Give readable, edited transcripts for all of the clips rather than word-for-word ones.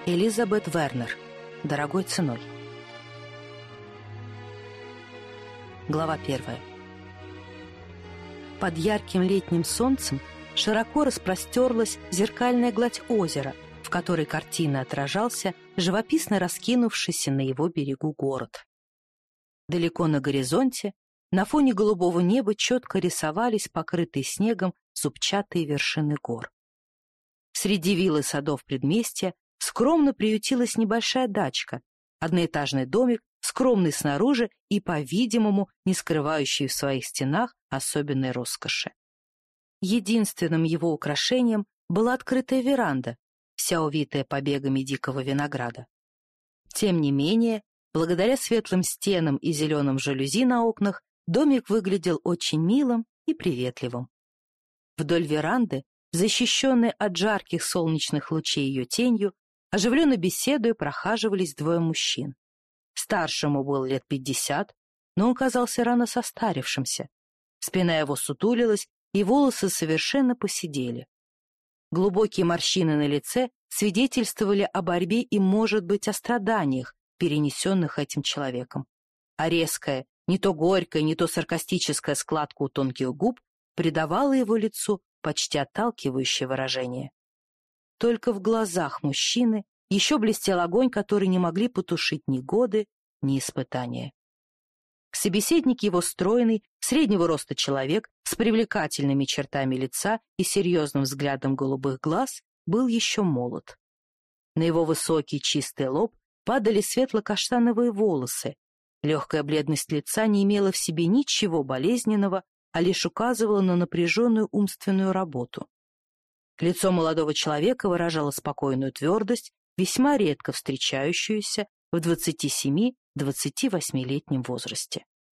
Элизабет Вернер. Дорогой ценой. Глава 1. Под ярким летним солнцем широко распростерлась зеркальная гладь озера, в которой картинно отражался живописно раскинувшийся на его берегу город. Далеко на горизонте, на фоне голубого неба четко рисовались покрытые снегом зубчатые вершины гор. Среди вилл и садов предместья скромно приютилась небольшая дачка, одноэтажный домик, скромный снаружи и, по-видимому, не скрывающий в своих стенах особенной роскоши. Единственным его украшением была открытая веранда, вся увитая побегами дикого винограда. Тем не менее, благодаря светлым стенам и зеленым жалюзи на окнах, домик выглядел очень милым и приветливым. Вдоль веранды, защищенной от жарких солнечных лучей ее тенью, оживленно беседуя, прохаживались двое мужчин. Старшему было лет 50, но он казался рано состарившимся. Спина его сутулилась, и волосы совершенно поседели. Глубокие морщины на лице свидетельствовали о борьбе и, может быть, о страданиях, перенесенных этим человеком. А резкая, не то горькая, не то саркастическая складка у тонких губ придавала его лицу почти отталкивающее выражение. Только в глазах мужчины еще блестел огонь, который не могли потушить ни годы, ни испытания. Собеседник его стройный, среднего роста человек с привлекательными чертами лица и серьезным взглядом голубых глаз был еще молод. На его высокий чистый лоб падали светло-каштановые волосы. Легкая бледность лица не имела в себе ничего болезненного, а лишь указывала на напряженную умственную работу. Лицо молодого человека выражало спокойную твердость, весьма редко встречающуюся в 27-28-летнем возрасте.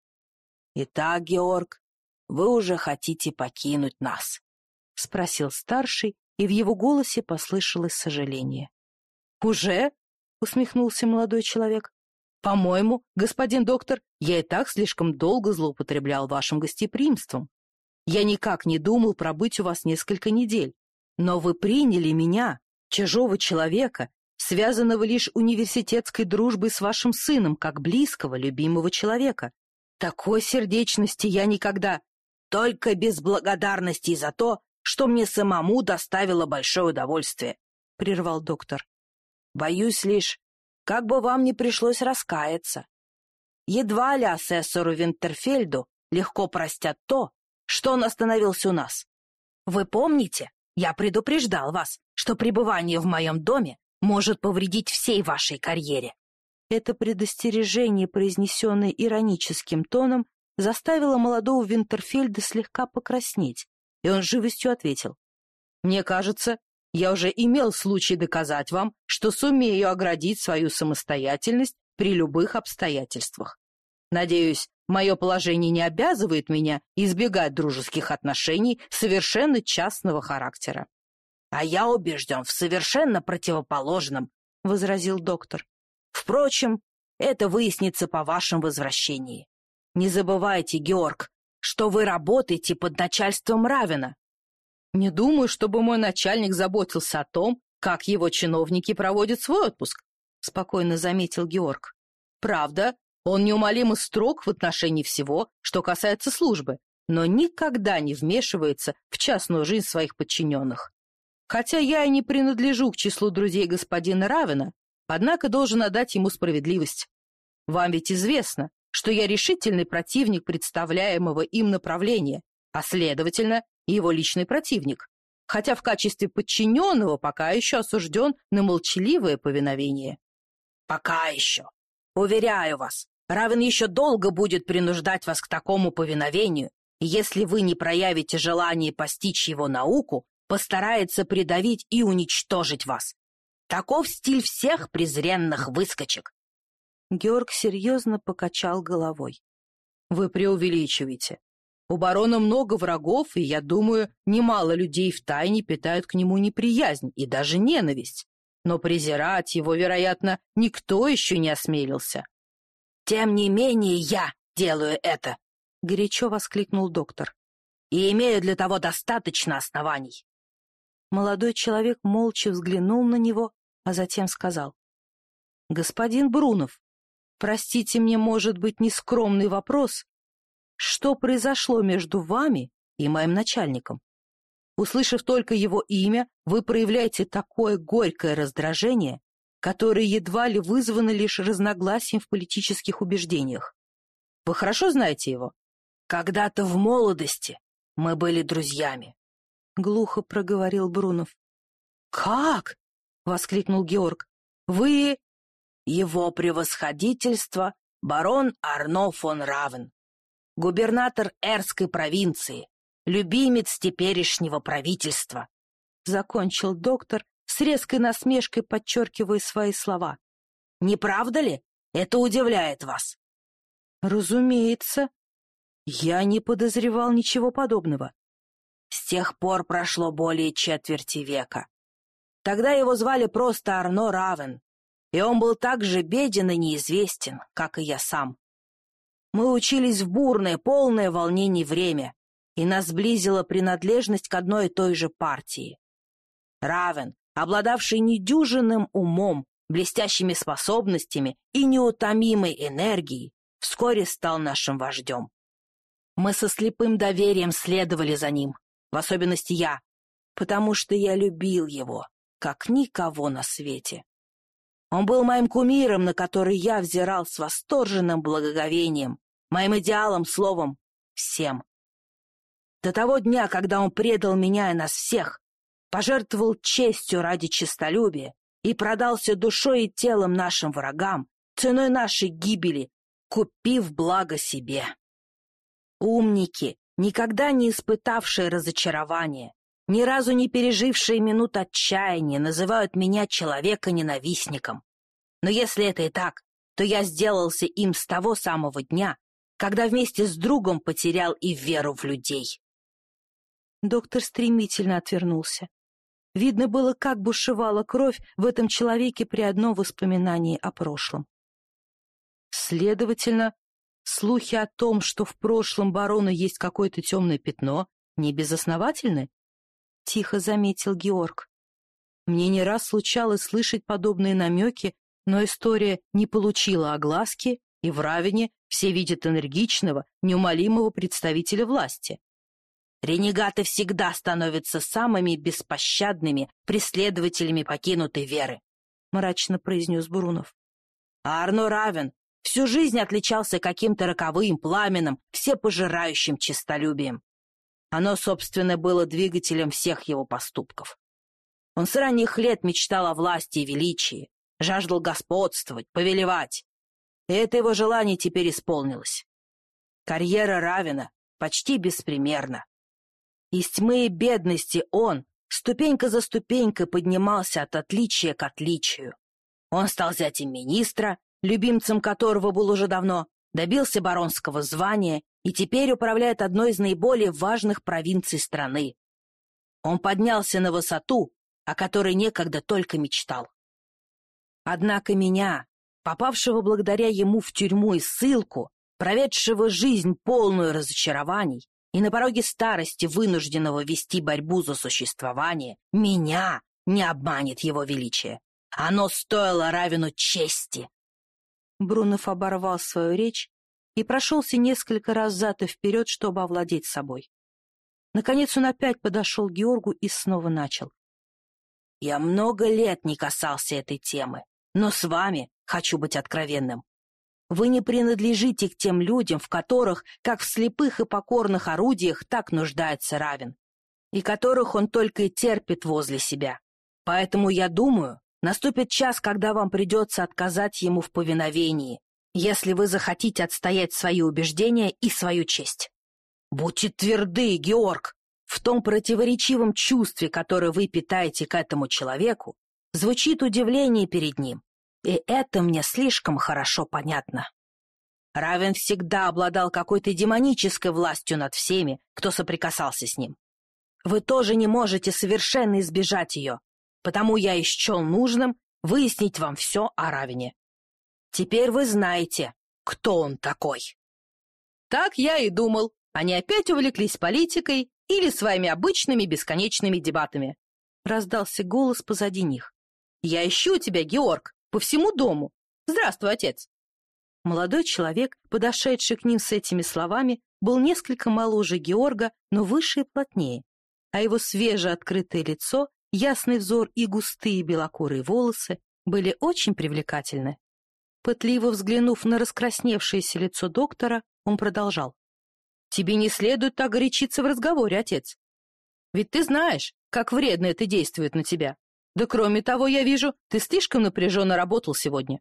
«Итак, Георг, вы уже хотите покинуть нас?» — спросил старший, и в его голосе послышалось сожаление. «Уже?» — усмехнулся молодой человек. «По-моему, господин доктор, я и так слишком долго злоупотреблял вашим гостеприимством. Я никак не думал пробыть у вас несколько недель. Но вы приняли меня, чужого человека, связанного лишь университетской дружбой с вашим сыном, как близкого, любимого человека. Такой сердечности я никогда... Только без благодарности за то, что мне самому доставило большое удовольствие, — прервал доктор. Боюсь лишь, как бы вам не пришлось раскаяться. Едва ли асессору Винтерфельду легко простят то, что он остановился у нас. Вы помните? Я предупреждал вас, что пребывание в моем доме может повредить всей вашей карьере. Это предостережение, произнесенное ироническим тоном, заставило молодого Винтерфельда слегка покраснеть, и он с живостью ответил. «Мне кажется, я уже имел случай доказать вам, что сумею оградить свою самостоятельность при любых обстоятельствах. Надеюсь, мое положение не обязывает меня избегать дружеских отношений совершенно частного характера». «А я убежден в совершенно противоположном», — возразил доктор. «Впрочем, это выяснится по вашем возвращении. Не забывайте, Георг, что вы работаете под начальством Равена». «Не думаю, чтобы мой начальник заботился о том, как его чиновники проводят свой отпуск», — спокойно заметил Георг. «Правда, он неумолимо строг в отношении всего, что касается службы, но никогда не вмешивается в частную жизнь своих подчиненных. Хотя я и не принадлежу к числу друзей господина Равена, однако должен отдать ему справедливость. Вам ведь известно, что я решительный противник представляемого им направления, а, следовательно, его личный противник, хотя в качестве подчиненного пока еще осужден на молчаливое повиновение». «Пока еще. Уверяю вас, Равен еще долго будет принуждать вас к такому повиновению, и если вы не проявите желание постичь его науку, постарается придавить и уничтожить вас. Таков стиль всех презренных выскочек». Георг серьезно покачал головой. «Вы преувеличиваете. У барона много врагов, и, я думаю, немало людей втайне питают к нему неприязнь и даже ненависть. Но презирать его, вероятно, никто еще не осмелился». «Тем не менее я делаю это», — горячо воскликнул доктор, «и имею для того достаточно оснований». Молодой человек молча взглянул на него, а затем сказал: «Господин Брунов, простите мне, может быть, нескромный вопрос. Что произошло между вами и моим начальником? Услышав только его имя, вы проявляете такое горькое раздражение, которое едва ли вызвано лишь разногласием в политических убеждениях. Вы хорошо знаете его?» «Когда-то в молодости мы были друзьями», — глухо проговорил Брунов. «Как?» — воскликнул Георг. «Вы...» «Его превосходительство барон Арно фон Равен, губернатор Эрской провинции, любимец теперешнего правительства», — закончил доктор, с резкой насмешкой подчеркивая свои слова. «Не правда ли? Это удивляет вас?» «Разумеется. Я не подозревал ничего подобного». «С тех пор прошло более четверти века. Тогда его звали просто Арно Равен, и он был так же беден и неизвестен, как и я сам. Мы учились в бурное, полное волнений время, и нас сблизила принадлежность к одной и той же партии. Равен, обладавший недюжинным умом, блестящими способностями и неутомимой энергией, вскоре стал нашим вождем. Мы со слепым доверием следовали за ним, в особенности я, потому что я любил его, как никого на свете. Он был моим кумиром, на который я взирал с восторженным благоговением, моим идеалом, словом, всем. До того дня, когда он предал меня и нас всех, пожертвовал честью ради честолюбия и продался душой и телом нашим врагам, ценой нашей гибели, купив благо себе. Умники, никогда не испытавшие разочарования, ни разу не пережившие минут отчаяния, называют меня человека-ненавистником. Но если это и так, то я сделался им с того самого дня, когда вместе с другом потерял и веру в людей». Доктор стремительно отвернулся. Видно было, как бушевала кровь в этом человеке при одном воспоминании о прошлом. Следовательно, слухи о том, что в прошлом барона есть какое-то темное пятно, не безосновательны? Тихо заметил Георг. Мне не раз случалось слышать подобные намеки, но история не получила огласки, и в Равене все видят энергичного, неумолимого представителя власти. Ренегаты всегда становятся самыми беспощадными преследователями покинутой веры, — мрачно произнес Брунов. А Арно Равен всю жизнь отличался каким-то роковым, пламенным, всепожирающим честолюбием. Оно, собственно, было двигателем всех его поступков. Он с ранних лет мечтал о власти и величии, жаждал господствовать, повелевать. И это его желание теперь исполнилось. Карьера Равена почти беспримерна. Из тьмы и бедности он, ступенька за ступенькой, поднимался от отличия к отличию. Он стал зятем министра, любимцем которого был уже давно, добился баронского звания и теперь управляет одной из наиболее важных провинций страны. Он поднялся на высоту, о которой некогда только мечтал. Однако меня, попавшего благодаря ему в тюрьму и ссылку, проведшего жизнь полную разочарований и на пороге старости вынужденного вести борьбу за существование, меня не обманет его величие. Оно стоило Равену чести. Брунов оборвал свою речь и прошелся несколько раз взад и вперед, чтобы овладеть собой. Наконец он опять подошел к Георгу и снова начал. «Я много лет не касался этой темы, но с вами хочу быть откровенным. Вы не принадлежите к тем людям, в которых, как в слепых и покорных орудиях, так нуждается Равен, и которых он только и терпит возле себя. Поэтому, я думаю, наступит час, когда вам придется отказать ему в повиновении, если вы захотите отстоять свои убеждения и свою честь. Будьте тверды, Георг, в том противоречивом чувстве, которое вы питаете к этому человеку, звучит удивление перед ним. И это мне слишком хорошо понятно. Равен всегда обладал какой-то демонической властью над всеми, кто соприкасался с ним. Вы тоже не можете совершенно избежать ее, потому я счел нужным выяснить вам все о Равене. Теперь вы знаете, кто он такой». Так я и думал. Они опять увлеклись политикой или своими обычными бесконечными дебатами. Раздался голос позади них. Я ищу тебя, Георг, по всему дому. Здравствуй, отец. Молодой человек, подошедший к ним с этими словами, был несколько моложе Георга, но выше и плотнее, а его свежеоткрытое лицо, ясный взор и густые белокурые волосы были очень привлекательны. Пытливо взглянув на раскрасневшееся лицо доктора, он продолжал. «Тебе не следует так горячиться в разговоре, отец. Ведь ты знаешь, как вредно это действует на тебя. Да кроме того, я вижу, ты слишком напряженно работал сегодня».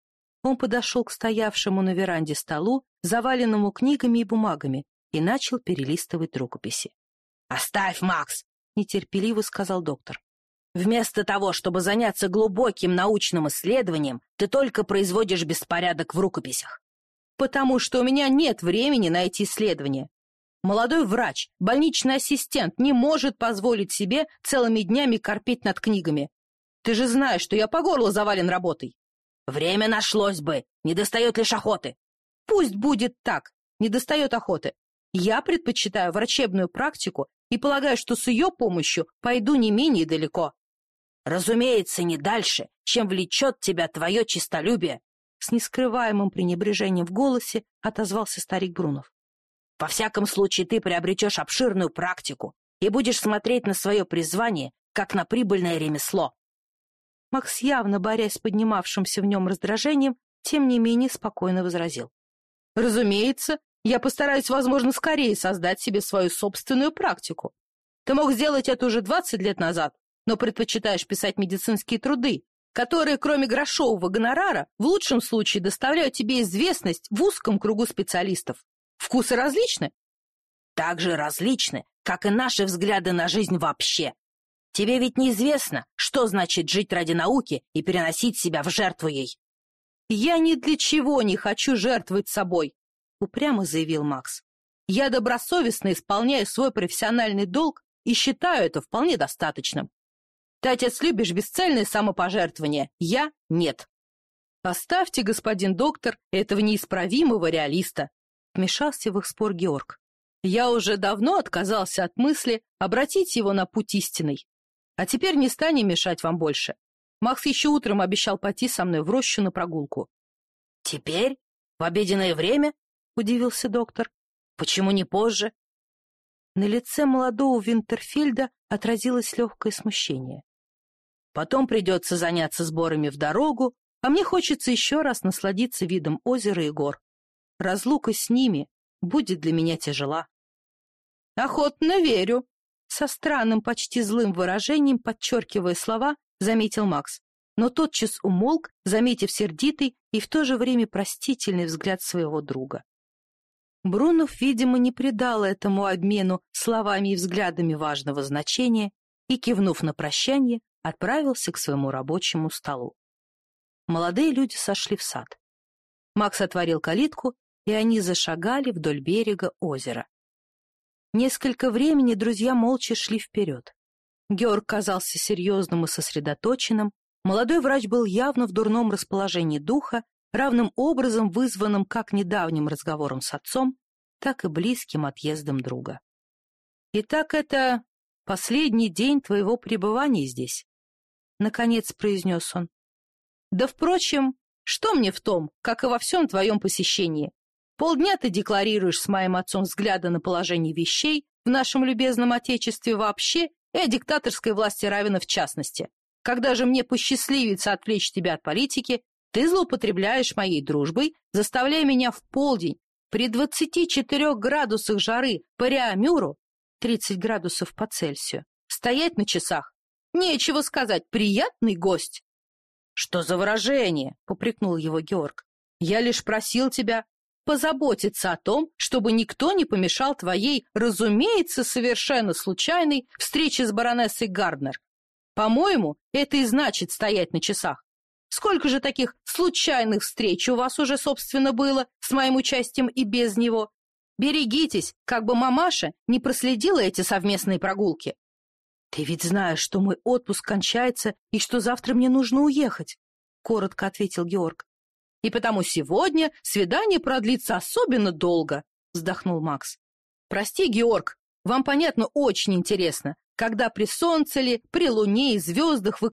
Он подошел к стоявшему на веранде столу, заваленному книгами и бумагами, и начал перелистывать рукописи. «Оставь, Макс!» — нетерпеливо сказал доктор. «Вместо того, чтобы заняться глубоким научным исследованием, ты только производишь беспорядок в рукописях». «Потому что у меня нет времени на эти исследования. Молодой врач, больничный ассистент не может позволить себе целыми днями корпеть над книгами. Ты же знаешь, что я по горло завален работой». «Время нашлось бы, недостает лишь охоты». «Пусть будет так, недостает охоты. Я предпочитаю врачебную практику и полагаю, что с ее помощью пойду не менее далеко». «Разумеется, не дальше, чем влечет тебя твое честолюбие», с нескрываемым пренебрежением в голосе отозвался старик Брунов. «Во всяком случае, ты приобретешь обширную практику и будешь смотреть на свое призвание, как на прибыльное ремесло». Макс, явно борясь с поднимавшимся в нем раздражением, тем не менее спокойно возразил. «Разумеется, я постараюсь, возможно, скорее создать себе свою собственную практику. Ты мог сделать это уже 20 лет назад, но предпочитаешь писать медицинские труды, которые, кроме грошового гонорара, в лучшем случае доставляют тебе известность в узком кругу специалистов. Вкусы различны?» «Так же различны, как и наши взгляды на жизнь вообще. Тебе ведь неизвестно, что значит жить ради науки и переносить себя в жертву ей». «Я ни для чего не хочу жертвовать собой», — упрямо заявил Макс. «Я добросовестно исполняю свой профессиональный долг и считаю это вполне достаточным. Ты, отец, любишь бесцельное самопожертвование, я — нет». «Оставьте, господин доктор, этого неисправимого реалиста», — вмешался в их спор Георг. «Я уже давно отказался от мысли обратить его на путь истинный. А теперь не станем мешать вам больше. Макс еще утром обещал пойти со мной в рощу на прогулку». «Теперь? В обеденное время?» — удивился доктор. «Почему не позже?» На лице молодого Винтерфельда отразилось легкое смущение. «Потом придется заняться сборами в дорогу, а мне хочется еще раз насладиться видом озера и гор. Разлука с ними будет для меня тяжела». «Охотно верю», — со странным, почти злым выражением, подчеркивая слова, заметил Макс, но тотчас умолк, заметив сердитый и в то же время простительный взгляд своего друга. Брунов, видимо, не придал этому обмену словами и взглядами важного значения и, кивнув на прощание, отправился к своему рабочему столу. Молодые люди сошли в сад. Макс отворил калитку, и они зашагали вдоль берега озера. Несколько времени друзья молча шли вперед. Георг казался серьезным и сосредоточенным, молодой врач был явно в дурном расположении духа, равным образом вызванным как недавним разговором с отцом, так и близким отъездом друга. «Итак, это последний день твоего пребывания здесь», — наконец произнес он. «Да, впрочем, что мне в том, как и во всем твоем посещении? Полдня ты декларируешь с моим отцом взгляды на положение вещей в нашем любезном отечестве вообще и о диктаторской власти Равина в частности. Когда же мне посчастливится отвлечь тебя от политики, ты злоупотребляешь моей дружбой, заставляя меня в полдень при 24 градусах жары по Реамюру, 30 градусов по Цельсию, стоять на часах. Нечего сказать, приятный гость». «Что за выражение?» — попрекнул его Георг. «Я лишь просил тебя позаботиться о том, чтобы никто не помешал твоей, разумеется, совершенно случайной встрече с баронессой Гарднер. По-моему, это и значит стоять на часах. Сколько же таких случайных встреч у вас уже, собственно, было с моим участием и без него? Берегитесь, как бы мамаша не проследила эти совместные прогулки». «Ты ведь знаешь, что мой отпуск кончается и что завтра мне нужно уехать», — коротко ответил Георг. «И потому сегодня свидание продлится особенно долго», — вздохнул Макс. «Прости, Георг, вам, понятно, очень интересно, когда при солнце ли, при луне и звездах вы